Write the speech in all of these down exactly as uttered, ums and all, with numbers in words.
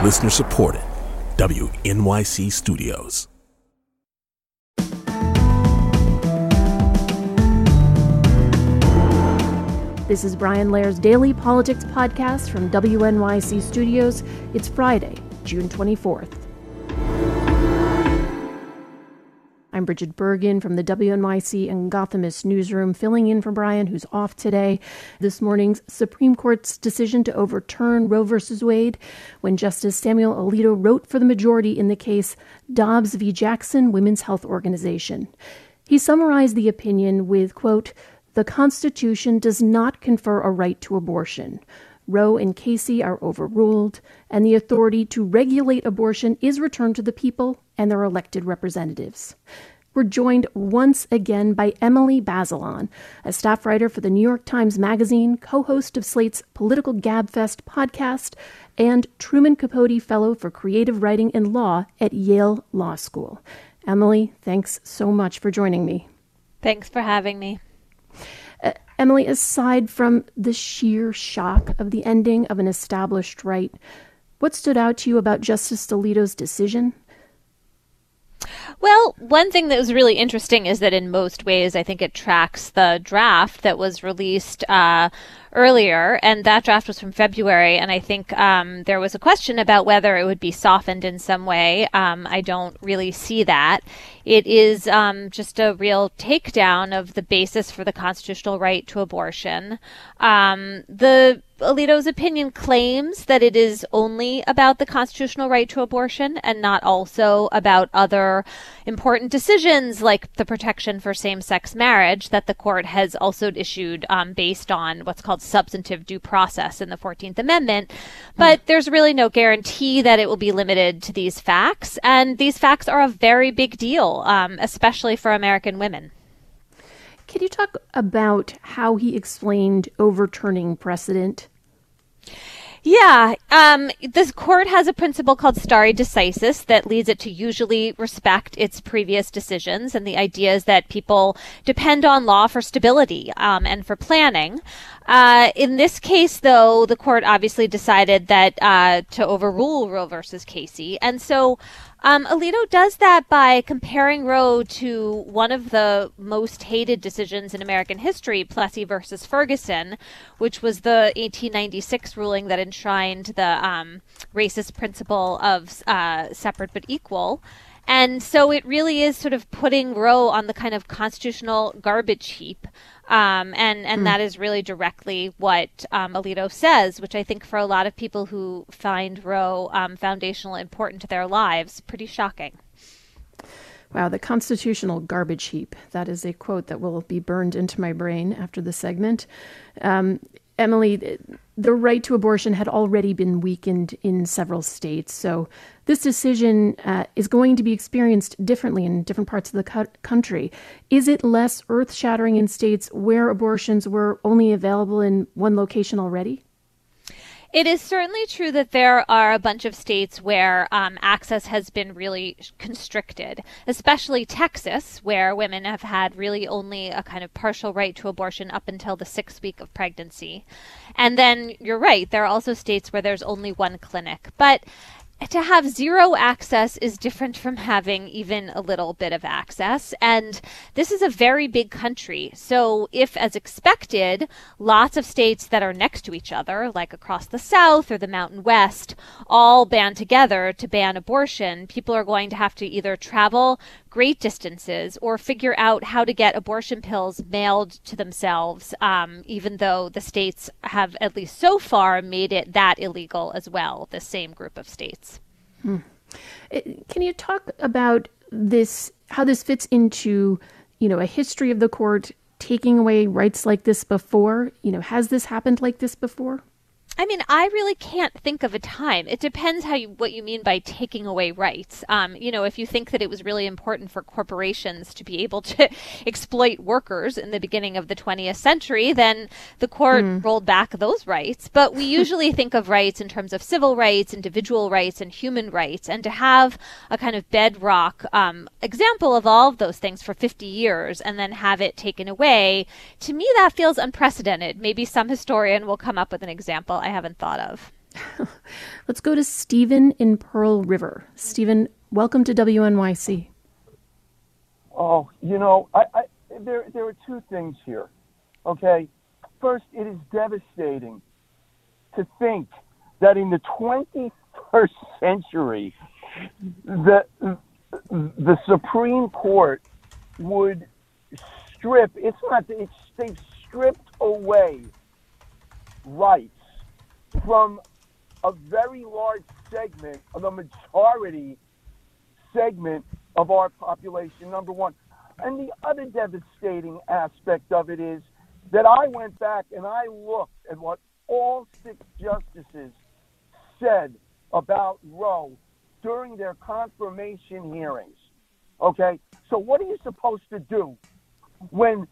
Listener supported. W N Y C Studios. This is Brian Lair's Daily Politics Podcast from W N Y C Studios. It's Friday, June twenty-fourth. I'm Bridget Bergen from the W N Y C and Gothamist newsroom, filling in for Brian, who's off today. This morning's Supreme Court's decision to overturn Roe v. Wade, when Justice Samuel Alito wrote for the majority in the case Dobbs v. Jackson Women's Health Organization. He summarized the opinion with, quote, "The Constitution does not confer a right to abortion. Roe and Casey are overruled, and the authority to regulate abortion is returned to the people and their elected representatives." We're joined once again by Emily Bazelon, a staff writer for the New York Times Magazine, co-host of Slate's Political Gabfest podcast, and Truman Capote Fellow for Creative Writing and Law at Yale Law School. Emily, thanks so much for joining me. Thanks for having me. Uh, Emily, aside from the sheer shock of the ending of an established right, what stood out to you about Justice Alito's decision? Well, one thing that was really interesting is that in most ways, I think it tracks the draft that was released uh, earlier, and that draft was from February, and I think um, there was a question about whether it would be softened in some way. Um, I don't really see that. It is um, just a real takedown of the basis for the constitutional right to abortion. Um, the Alito's opinion claims that it is only about the constitutional right to abortion and not also about other important decisions like the protection for same-sex marriage that the court has also issued um, based on what's called substantive due process in the fourteenth Amendment. But mm. there's really no guarantee that it will be limited to these facts. And these facts are a very big deal, um, especially for American women. Can you talk about how he explained overturning precedent? Yeah, um, this court has a principle called stare decisis that leads it to usually respect its previous decisions. And the idea is that people depend on law for stability um, and for planning. Uh, in this case, though, the court obviously decided that uh, to overrule Roe versus Casey. And so Um, Alito does that by comparing Roe to one of the most hated decisions in American history, Plessy versus Ferguson, which was the eighteen ninety-six ruling that enshrined the um, racist principle of uh, separate but equal. And so it really is sort of putting Roe on the kind of constitutional garbage heap. Um, and, and mm. that is really directly what um, Alito says, which I think for a lot of people who find Roe um, foundational important to their lives, pretty shocking. Wow, the constitutional garbage heap. That is a quote that will be burned into my brain after the segment. Um, Emily, the right to abortion had already been weakened in several states. So this decision uh, is going to be experienced differently in different parts of the co- country. Is it less earth-shattering in states where abortions were only available in one location already? It is certainly true that there are a bunch of states where um, access has been really constricted, especially Texas, where women have had really only a kind of partial right to abortion up until the sixth week of pregnancy. And then you're right, there are also states where there's only one clinic. But to have zero access is different from having even a little bit of access. And this is a very big country. So if, as expected, lots of states that are next to each other, like across the South or the Mountain West, all band together to ban abortion, people are going to have to either travel great distances or figure out how to get abortion pills mailed to themselves, um, even though the states have, at least so far, made it that illegal as well, the same group of states. Hmm. Can you talk about this, how this fits into, you know, a history of the court taking away rights like this before? You know, has this happened like this before? I mean, I really can't think of a time. It depends how you, what you mean by taking away rights. Um, you know, if you think that it was really important for corporations to be able to exploit workers in the beginning of the twentieth century, then the court mm. rolled back those rights. But we usually think of rights in terms of civil rights, individual rights, and human rights. And to have a kind of bedrock um, example of all of those things for fifty years and then have it taken away, to me, that feels unprecedented. Maybe some historian will come up with an example I haven't thought of. Let's go to Stephen in Pearl River. Stephen, welcome to W N Y C. Oh, you know, I, I, there there are two things here. Okay, first, it is devastating to think that in the twenty-first century, the the Supreme Court would strip. It's not. It's they've stripped away rights from a very large segment of the majority segment of our population, number one. And the other devastating aspect of it is that I went back and I looked at what all six justices said about Roe during their confirmation hearings. Okay? So what are you supposed to do when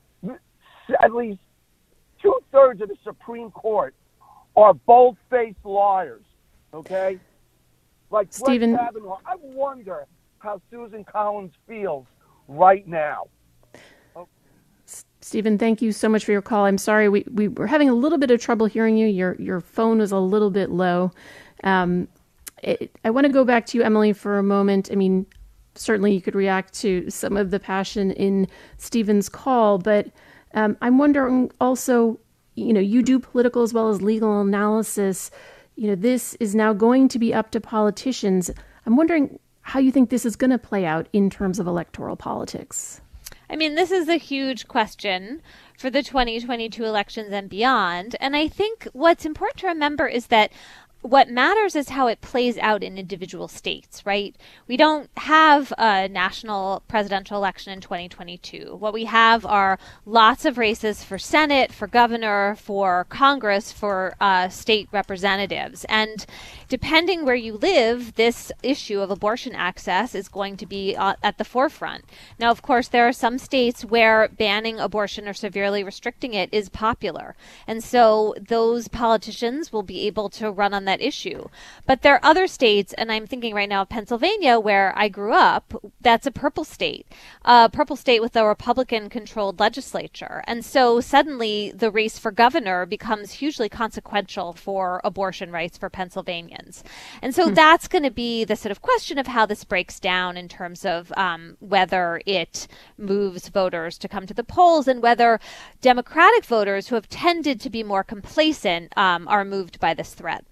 at least two-thirds of the Supreme Court are bold-faced liars? Okay? Like Stephen, Brett Kavanaugh. I wonder how Susan Collins feels right now. Oh. Stephen, thank you so much for your call. I'm sorry, we, we were having a little bit of trouble hearing you. Your your phone was a little bit low. Um, it, I want to go back to you, Emily, for a moment. I mean, certainly you could react to some of the passion in Stephen's call, but um, I'm wondering also, you know, you do political as well as legal analysis. You know, this is now going to be up to politicians. I'm wondering how you think this is going to play out in terms of electoral politics. I mean, this is a huge question for the twenty twenty-two elections and beyond. And I think what's important to remember is that what matters is how it plays out in individual states, right? We don't have a national presidential election in twenty twenty-two. What we have are lots of races for Senate, for governor, for Congress, for uh, state representatives. And depending where you live, this issue of abortion access is going to be uh, at the forefront. Now, of course, there are some states where banning abortion or severely restricting it is popular. And so those politicians will be able to run on that issue. But there are other states, and I'm thinking right now of Pennsylvania, where I grew up, that's a purple state, a purple state with a Republican-controlled legislature. And so suddenly the race for governor becomes hugely consequential for abortion rights for Pennsylvanians. And so hmm. that's going to be the sort of question of how this breaks down in terms of um, whether it moves voters to come to the polls and whether Democratic voters who have tended to be more complacent um, are moved by this threat.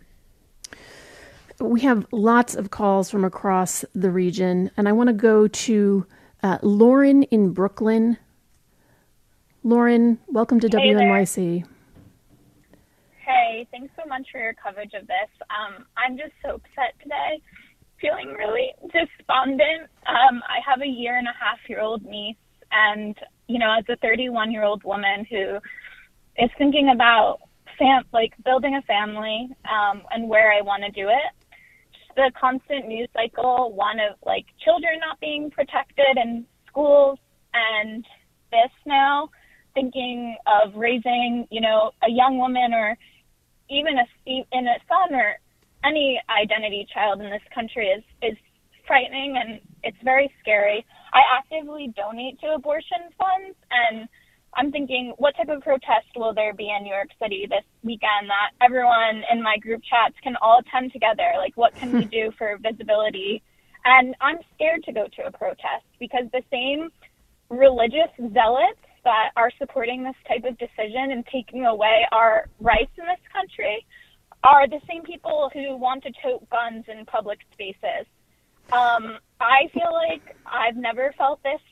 We have lots of calls from across the region, and I want to go to uh, Lauren in Brooklyn. Lauren, welcome to Hey W N Y C. Hey, thanks so much for your coverage of this. Um, I'm just so upset today, feeling really despondent. Um, I have a year and a half year old niece, and, you know, as a thirty-one year old woman who is thinking about fam- like building a family um, and where I want to do it, the constant news cycle, one of like children not being protected in schools, and this now thinking of raising, you know, a young woman or even a, in a son or any identity child in this country is, is frightening, and it's very scary. I actively donate to abortion funds, and I'm thinking, what type of protest will there be in New York City this weekend that everyone in my group chats can all attend together? Like, what can we do for visibility? And I'm scared to go to a protest because the same religious zealots that are supporting this type of decision and taking away our rights in this country are the same people who want to tote guns in public spaces. Um, I feel like I've never felt this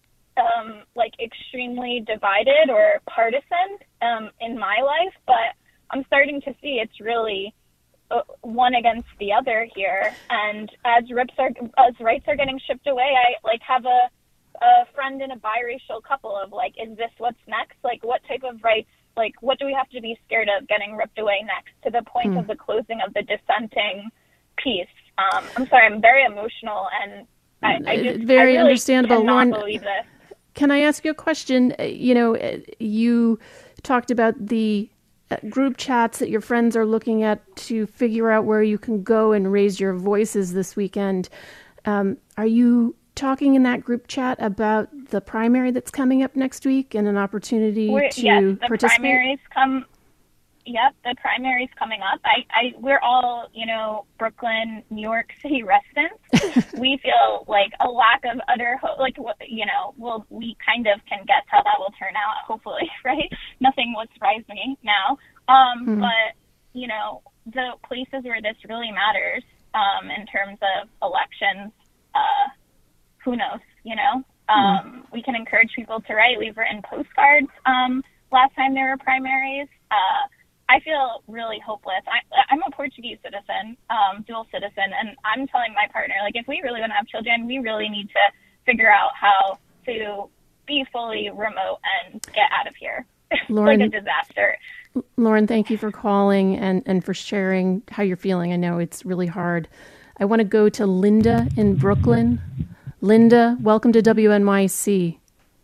Um, like extremely divided or partisan um, in my life, but I'm starting to see it's really uh, one against the other here. And as rights are as rights are getting shipped away, I like have a a friend in a biracial couple of like, is this what's next? Like, what type of rights? Like, what do we have to be scared of getting ripped away next? To the point mm. of the closing of the dissenting piece. Um, I'm sorry, I'm very emotional, and I, I just very I really understandable. cannot Lauren, believe this. Can I ask you a question? You know, you talked about the group chats that your friends are looking at to figure out where you can go and raise your voices this weekend. Um, are you talking in that group chat about the primary that's coming up next week and an opportunity We're, to yes, the participate? primaries come. Yep, the primary's coming up. I, I, we're all, you know, Brooklyn, New York City residents. We feel like a lack of other, ho- like, you know, well, we kind of can guess how that will turn out, hopefully, right? Nothing will surprise me now. Um, mm-hmm. But, you know, the places where this really matters um, in terms of elections, uh, who knows, you know? Um, mm-hmm. We can encourage people to write. We've written postcards um, last time there were primaries. Uh, I feel really hopeless. I, I'm a Portuguese citizen, um, dual citizen, and I'm telling my partner, like, if we really want to have children, we really need to figure out how to be fully remote and get out of here. Lauren, like a disaster. Lauren, thank you for calling and, and for sharing how you're feeling. I know it's really hard. I want to go to Linda in Brooklyn. Linda, welcome to W N Y C.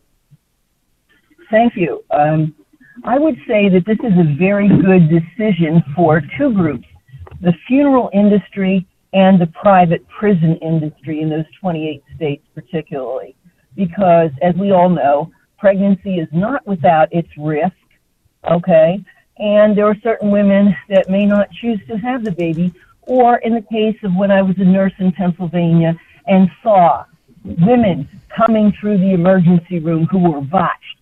Thank you. Um, I would say that this is a very good decision for two groups, the funeral industry and the private prison industry in those twenty-eight states particularly, because as we all know, pregnancy is not without its risk, okay? And there are certain women that may not choose to have the baby, or in the case of when I was a nurse in Pennsylvania and saw women coming through the emergency room who were botched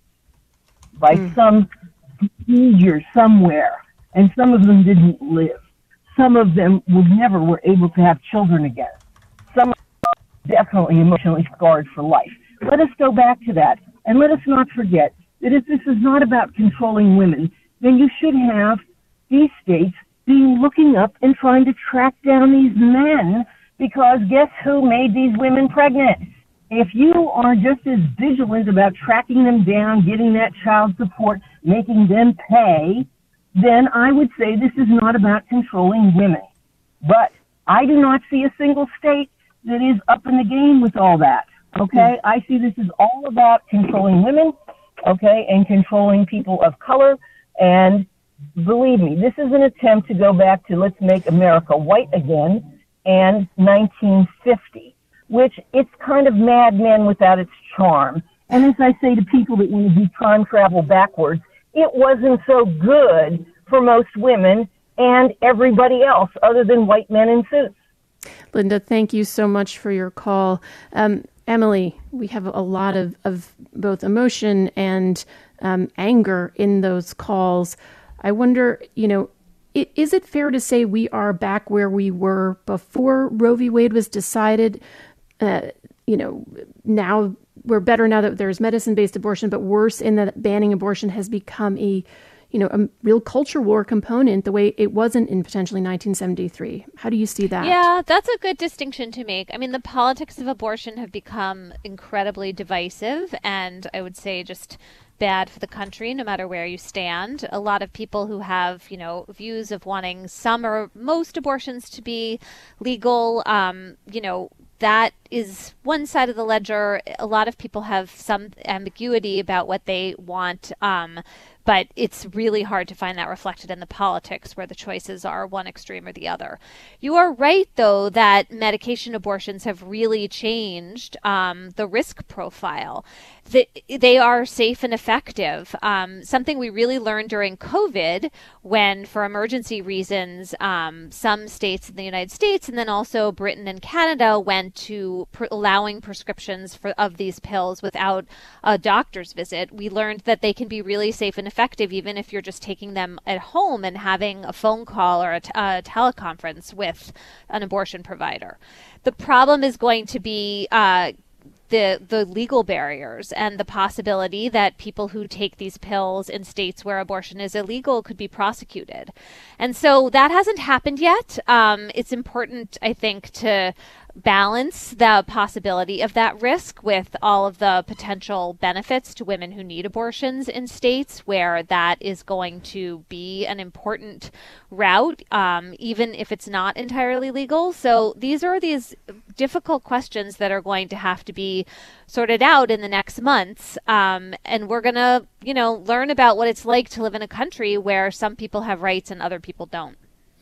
by mm. some procedure somewhere, and some of them didn't live. Some of them would never were able to have children again. Some are definitely emotionally scarred for life. Let us go back to that, and let us not forget that if this is not about controlling women, then you should have these states be looking up and trying to track down these men, because guess who made these women pregnant? If you are just as vigilant about tracking them down, getting that child support, making them pay, then I would say this is not about controlling women. But I do not see a single state that is up in the game with all that, okay? I see this is all about controlling women, okay, and controlling people of color. And believe me, this is an attempt to go back to let's make America white again and nineteen fifty. Which it's kind of Mad Men without its charm. And as I say to people that want to do time travel backwards, it wasn't so good for most women and everybody else other than white men in suits. Linda, thank you so much for your call. Um, Emily, we have a lot of, of both emotion and um, anger in those calls. I wonder, you know, it, is it fair to say we are back where we were before Roe v. Wade was decided? Uh, you know, now we're better now that there's medicine-based abortion, but worse in that banning abortion has become a, you know, a real culture war component the way it wasn't in potentially nineteen seventy-three. How do you see that? Yeah, that's a good distinction to make. I mean, the politics of abortion have become incredibly divisive, and I would say just bad for the country, no matter where you stand. A lot of people who have, you know, views of wanting some or most abortions to be legal, um, you know, that is one side of the ledger. A lot of people have some ambiguity about what they want, um, but it's really hard to find that reflected in the politics where the choices are one extreme or the other. You are right, though, that medication abortions have really changed um, the risk profile. The, they are safe and effective. Um, something we really learned during COVID when, for emergency reasons, um, some states in the United States and then also Britain and Canada went to pr- allowing prescriptions for of these pills without a doctor's visit. We learned that they can be really safe and effective even if you're just taking them at home and having a phone call or a, t- a teleconference with an abortion provider. The problem is going to be uh, the the legal barriers and the possibility that people who take these pills in states where abortion is illegal could be prosecuted. And so that hasn't happened yet. Um, it's important, I think, to balance the possibility of that risk with all of the potential benefits to women who need abortions in states where that is going to be an important route, um, even if it's not entirely legal. So these are these difficult questions that are going to have to be sorted out in the next months. Um, and we're going to, you know, learn about what it's like to live in a country where some people have rights and other people don't. Mm.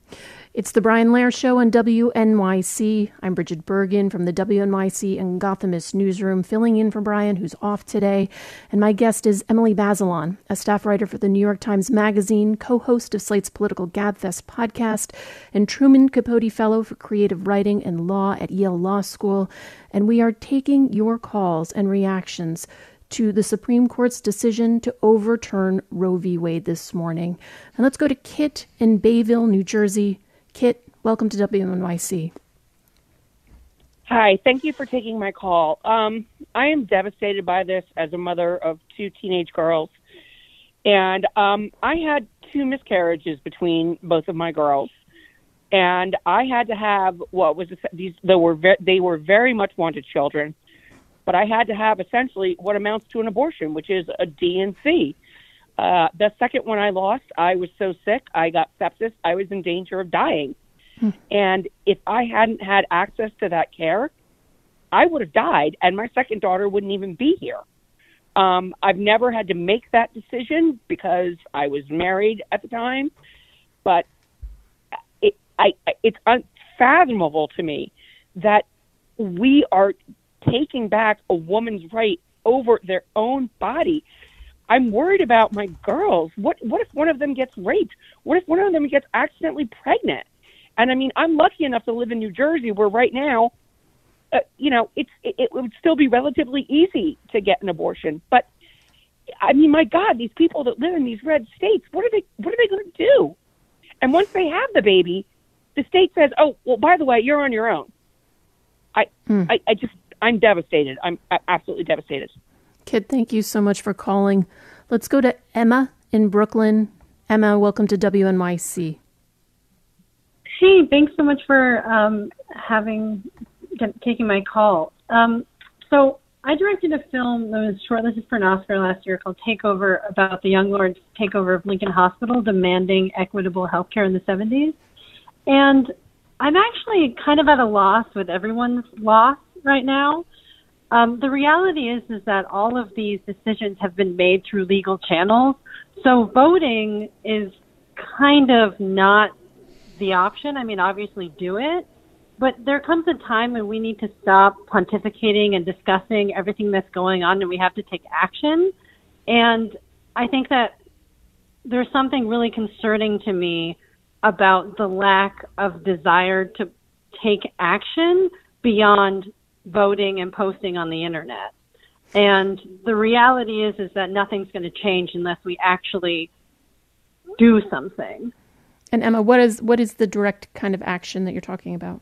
It's the Brian Lehrer Show on W N Y C. I'm Bridget Bergen from the W N Y C and Gothamist newsroom, filling in for Brian, who's off today. And my guest is Emily Bazelon, a staff writer for the New York Times Magazine, co-host of Slate's Political Gabfest podcast, and Truman Capote Fellow for Creative Writing and Law at Yale Law School. And we are taking your calls and reactions to the Supreme Court's decision to overturn Roe v. Wade this morning. And let's go to Kit in Bayville, New Jersey. Kit, welcome to W N Y C. Hi, thank you for taking my call. Um, I am devastated by this as a mother of two teenage girls. And um, I had two miscarriages between both of my girls. And I had to have what was these they were ve- they were very much wanted children. But I had to have essentially what amounts to an abortion, which is a D and C. Uh, the second one I lost, I was so sick, I got sepsis, I was in danger of dying. Hmm. And if I hadn't had access to that care, I would have died, and my second daughter wouldn't even be here. Um, I've never had to make that decision because I was married at the time, but it, I, it's unfathomable to me that we are taking back a woman's right over their own body. I'm worried about my girls. What what if one of them gets raped? What if one of them gets accidentally pregnant? And I mean, I'm lucky enough to live in New Jersey where right now, uh, you know, it's it, it would still be relatively easy to get an abortion. But I mean, my God, these people that live in these red states, what are they what are they going to do? And once they have the baby, the state says, oh, well, by the way, you're on your own. I hmm. I, I just I'm devastated. I'm absolutely devastated. Kid, thank you so much for calling. Let's go to Emma in Brooklyn. Emma, welcome to W N Y C. Hey, thanks so much for um, having taking my call. Um, so I directed a film that was shortlisted for an Oscar last year called Takeover, about the Young Lords' takeover of Lincoln Hospital, demanding equitable health care in the seventies. And I'm actually kind of at a loss with everyone's loss right now. Um, the reality is, is that all of these decisions have been made through legal channels. So voting is kind of not the option. I mean, obviously do it, but there comes a time when we need to stop pontificating and discussing everything that's going on, and we have to take action. And I think that there's something really concerning to me about the lack of desire to take action beyond voting and posting on the internet. And the reality is, is that nothing's going to change unless we actually do something. And Emma, what is what is the direct kind of action that you're talking about?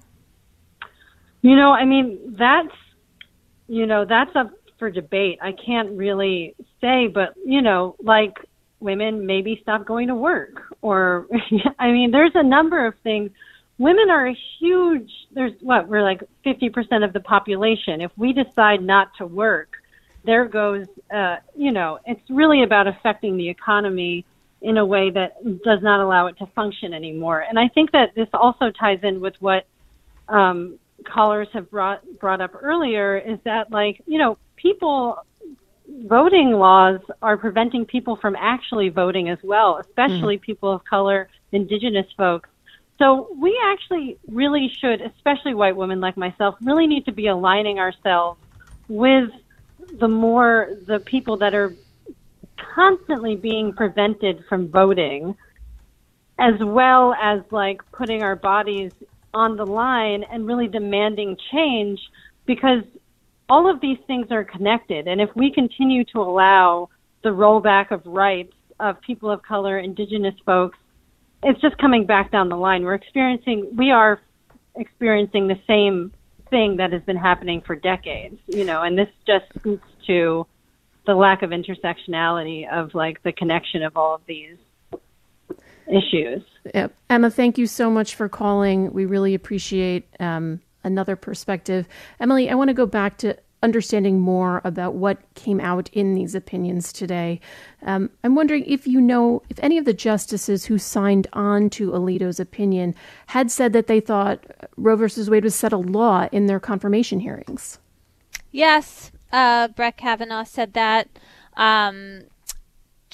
You know, I mean, that's, you know, that's up for debate. I can't really say, but, you know, like women maybe stop going to work, or, I mean, there's a number of things. Women are a huge, there's what, we're like fifty percent of the population. If we decide not to work, there goes, uh, you know, it's really about affecting the economy in a way that does not allow it to function anymore. And I think that this also ties in with what um, callers have brought, brought up earlier, is that, like, you know, people, voting laws are preventing people from actually voting as well, especially mm. people of color, indigenous folks. So we actually really should, especially white women like myself, really need to be aligning ourselves with the more, the people that are constantly being prevented from voting, as well as like putting our bodies on the line and really demanding change, because all of these things are connected. And if we continue to allow the rollback of rights of people of color, indigenous folks, it's just coming back down the line. We're experiencing, we are experiencing the same thing that has been happening for decades, you know, and this just speaks to the lack of intersectionality of like the connection of all of these issues. Yep. Emma, thank you so much for calling. We really appreciate um, another perspective. Emily, I want to go back to understanding more about what came out in these opinions today. Um, I'm wondering if you know if any of the justices who signed on to Alito's opinion had said that they thought Roe versus Wade was settled law in their confirmation hearings. Yes, uh, Brett Kavanaugh said that. Um,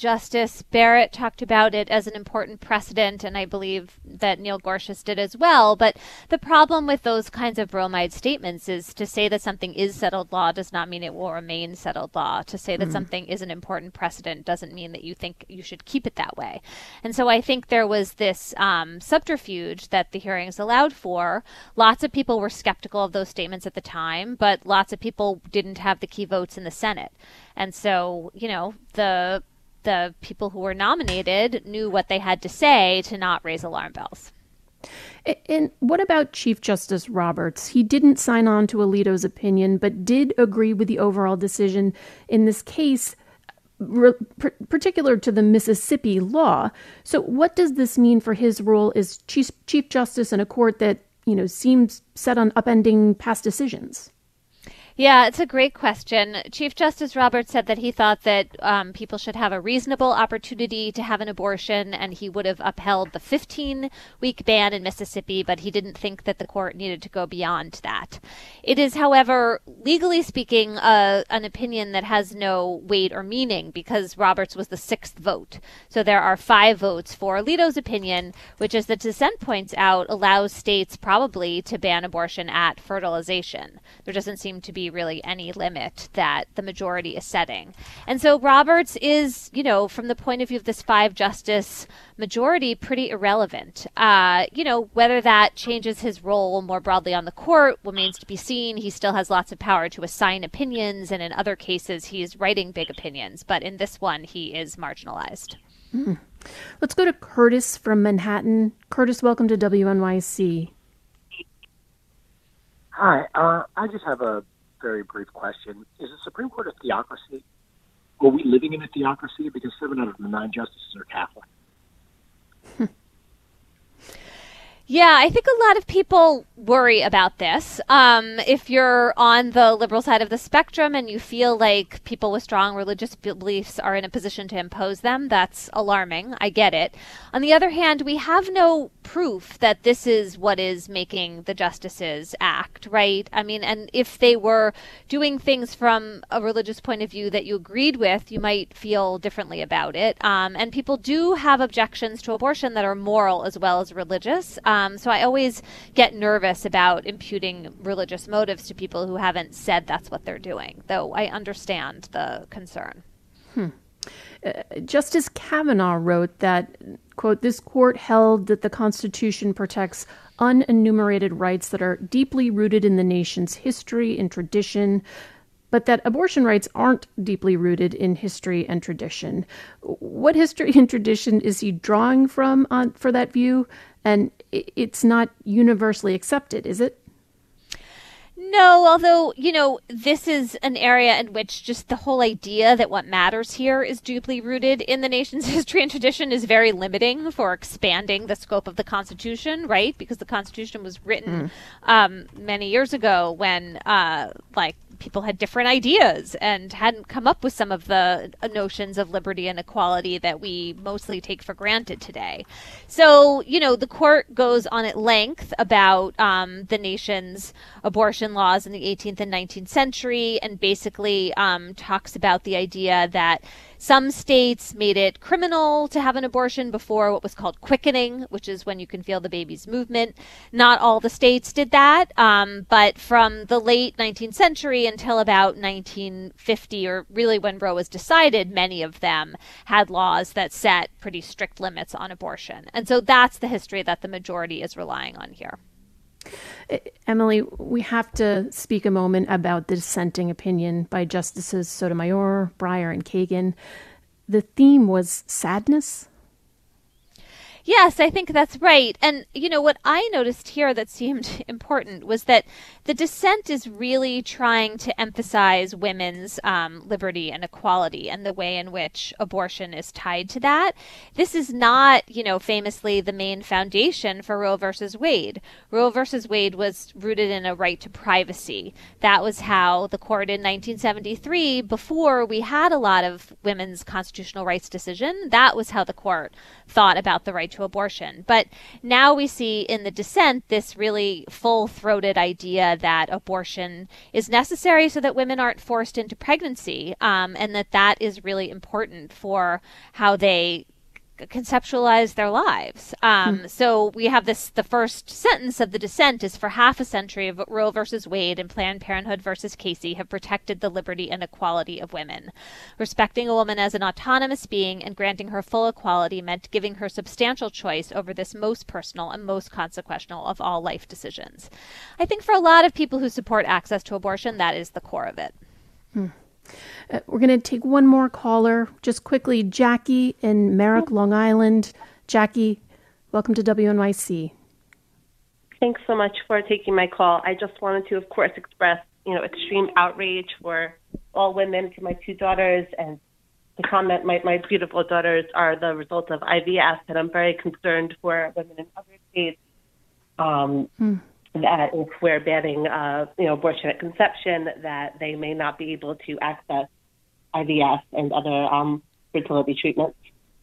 Justice Barrett talked about it as an important precedent, and I believe that Neil Gorsuch did as well. But the problem with those kinds of bromide statements is to say that something is settled law does not mean it will remain settled law. To say that mm. something is an important precedent doesn't mean that you think you should keep it that way. And so I think there was this um, subterfuge that the hearings allowed for. Lots of people were skeptical of those statements at the time, but lots of people didn't have the key votes in the Senate. And so, you know, the the people who were nominated knew what they had to say to not raise alarm bells. And what about Chief Justice Roberts? He didn't sign on to Alito's opinion, but did agree with the overall decision in this case, re- particular to the Mississippi law. So what does this mean for his role as Chief, Chief Justice in a court that, you know, seems set on upending past decisions? Yeah, it's a great question. Chief Justice Roberts said that he thought that um, people should have a reasonable opportunity to have an abortion, and he would have upheld the fifteen-week ban in Mississippi, but he didn't think that the court needed to go beyond that. It is, however, legally speaking, uh, an opinion that has no weight or meaning because Roberts was the sixth vote. So there are five votes for Alito's opinion, which, as the dissent points out, allows states probably to ban abortion at fertilization. There doesn't seem to be really any limit that the majority is setting. And so Roberts is, you know, from the point of view of this five justice majority, pretty irrelevant. Uh, you know, whether that changes his role more broadly on the court remains to be seen. He still has lots of power to assign opinions, and in other cases, he's writing big opinions. But in this one, he is marginalized. Mm. Let's go to Curtis from Manhattan. Curtis, welcome to W N Y C. Hi, uh, I just have a very brief question. Is the Supreme Court a theocracy? Are we living in a theocracy? Because seven out of the nine justices are Catholic. Yeah, I think a lot of people worry about this. Um, if you're on the liberal side of the spectrum and you feel like people with strong religious beliefs are in a position to impose them, that's alarming. I get it. On the other hand, we have no proof that this is what is making the justices act, right? I mean, and if they were doing things from a religious point of view that you agreed with, you might feel differently about it. Um, and people do have objections to abortion that are moral as well as religious. Um, so I always get nervous about imputing religious motives to people who haven't said that's what they're doing, though I understand the concern. Hmm. Uh, Justice Kavanaugh wrote that, quote, this court held that the Constitution protects unenumerated rights that are deeply rooted in the nation's history and tradition, but that abortion rights aren't deeply rooted in history and tradition. What history and tradition is he drawing from on, for that view? And it's not universally accepted, is it? No, although, you know, this is an area in which just the whole idea that what matters here is deeply rooted in the nation's history and tradition is very limiting for expanding the scope of the Constitution, right? Because the Constitution was written mm. um, many years ago when, uh, like, people had different ideas and hadn't come up with some of the notions of liberty and equality that we mostly take for granted today. So, you know, the court goes on at length about um, the nation's abortion laws in the eighteenth and nineteenth century and basically um, talks about the idea that some states made it criminal to have an abortion before what was called quickening, which is when you can feel the baby's movement. Not all the states did that, um, but from the late nineteenth century until about nineteen fifty, or really when Roe was decided, many of them had laws that set pretty strict limits on abortion. And so that's the history that the majority is relying on here. Emily, we have to speak a moment about the dissenting opinion by Justices Sotomayor, Breyer, and Kagan. The theme was sadness. Yes, I think that's right. And, you know, what I noticed here that seemed important was that the dissent is really trying to emphasize women's um, liberty and equality and the way in which abortion is tied to that. This is not, you know, famously the main foundation for Roe versus Wade. Roe versus Wade was rooted in a right to privacy. That was how the court in nineteen seventy-three, before we had a lot of women's constitutional rights decision, that was how the court thought about the right to abortion. But now we see in the dissent this really full-throated idea that abortion is necessary so that women aren't forced into pregnancy, um, and that that is really important for how they conceptualize their lives. Um, mm. So we have this, the first sentence of the dissent is, for half a century of Roe versus Wade and Planned Parenthood versus Casey have protected the liberty and equality of women. Respecting a woman as an autonomous being and granting her full equality meant giving her substantial choice over this most personal and most consequential of all life decisions. I think for a lot of people who support access to abortion, that is the core of it. Mm. Uh, we're going to take one more caller. Just quickly, Jackie in Merrick, Long Island. Jackie, welcome to W N Y C. Thanks so much for taking my call. I just wanted to, of course, express, you know, extreme outrage for all women, to my two daughters, and to comment my, my beautiful daughters are the result of I V F, and I'm very concerned for women in other states. Um, hmm. That if we're banning, uh, you know, abortion at conception, that they may not be able to access I V F and other um, fertility treatments.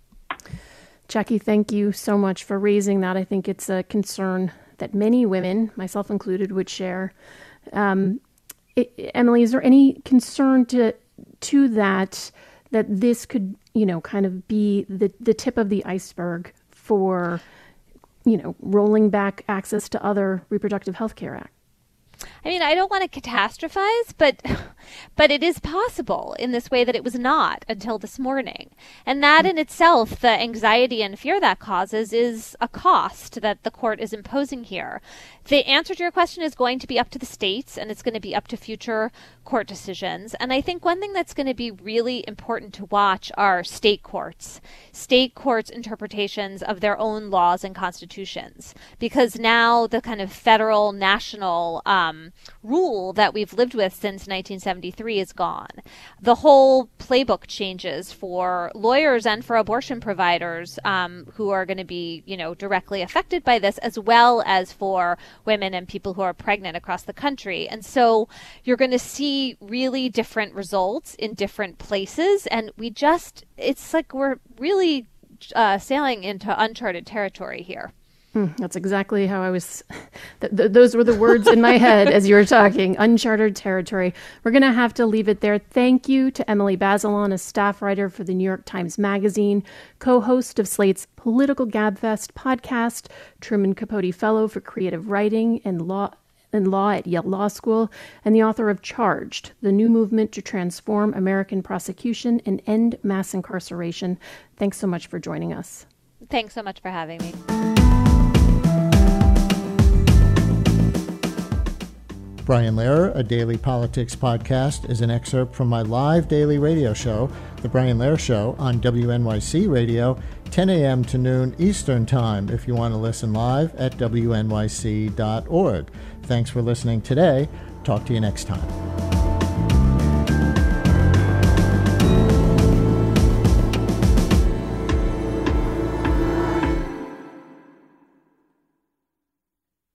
Jackie, thank you so much for raising that. I think it's a concern that many women, myself included, would share. Um, it, Emily, is there any concern to to that that this could, you know, kind of be the the tip of the iceberg for, you know, rolling back access to other reproductive health care acts? I mean, I don't want to catastrophize, but but it is possible in this way that it was not until this morning. And that in itself, the anxiety and fear that causes, is a cost that the court is imposing here. The answer to your question is going to be up to the states, and it's going to be up to future court decisions. And I think one thing that's going to be really important to watch are state courts, state courts' interpretations of their own laws and constitutions, because now the kind of federal, national um, rule that we've lived with since nineteen seventy-three is gone. The whole playbook changes for lawyers and for abortion providers um, who are going to be, you know, directly affected by this, as well as for women and people who are pregnant across the country. And so you're going to see really different results in different places. And we just, it's like we're really uh, sailing into uncharted territory here. Hmm, that's exactly how I was. Th- th- those were the words in my head as you were talking. Uncharted territory. We're going to have to leave it there. Thank you to Emily Bazelon, a staff writer for the New York Times Magazine, co-host of Slate's Political Gabfest podcast, Truman Capote Fellow for Creative Writing and Law and Law at Yale Law School, and the author of Charged, the New Movement to Transform American Prosecution and End Mass Incarceration. Thanks so much for joining us. Thanks so much for having me. Brian Lehrer, a daily politics podcast, is an excerpt from my live daily radio show, The Brian Lehrer Show, on W N Y C Radio, ten a.m. to noon Eastern Time, if you want to listen live at W N Y C dot org. Thanks for listening today. Talk to you next time.